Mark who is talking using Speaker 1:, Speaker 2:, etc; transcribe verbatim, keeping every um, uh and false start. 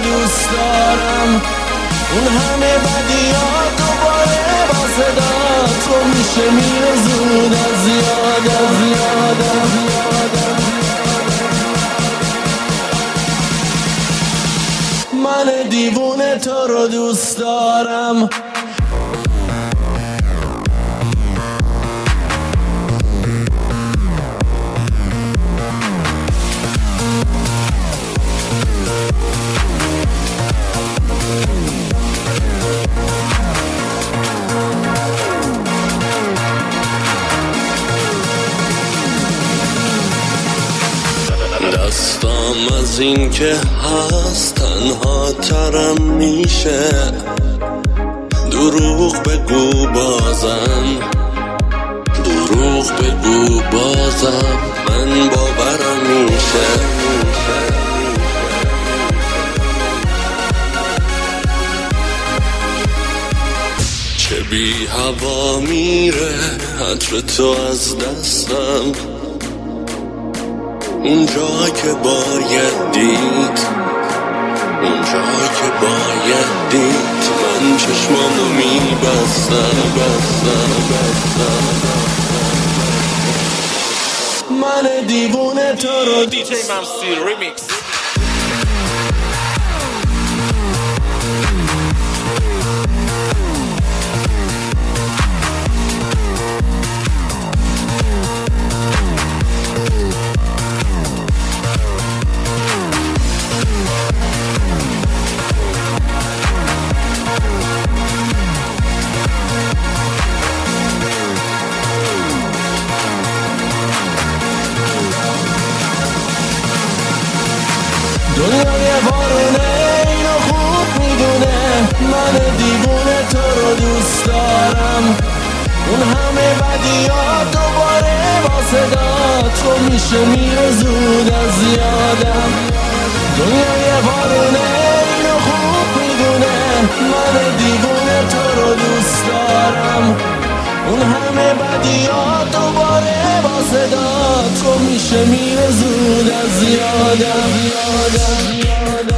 Speaker 1: دوست دارم. اون همه بدیات دوباره با صدا تو میشه میره زود از یادم یادم یادم. من دیوونه تو رو دوست دارم. دستم از این که هست تنها ترم میشه. دروغ بگو بازم، دروغ بگو بازم، من باورم میشه. چه بی هوا میره عطر تو از دستم، اونجا که باید دید، اونجا که باید دید، من چشمامو میبستم بستم بستم. من دیوونه تو رو
Speaker 2: دی جی ممسی ریمیکس.
Speaker 1: دنیای بارونه اینو خوب میدونه، من دیوونه تو رو دوست دارم. اون همه بدیات دوباره با صدا تو میشه میره زود از یادم. دنیای بارونه اینو خوب میدونه، من دیوونه تو رو دوست دارم. اون همه بدیات دوباره با صدا تو میشه میره زود از یادم یادم یادم.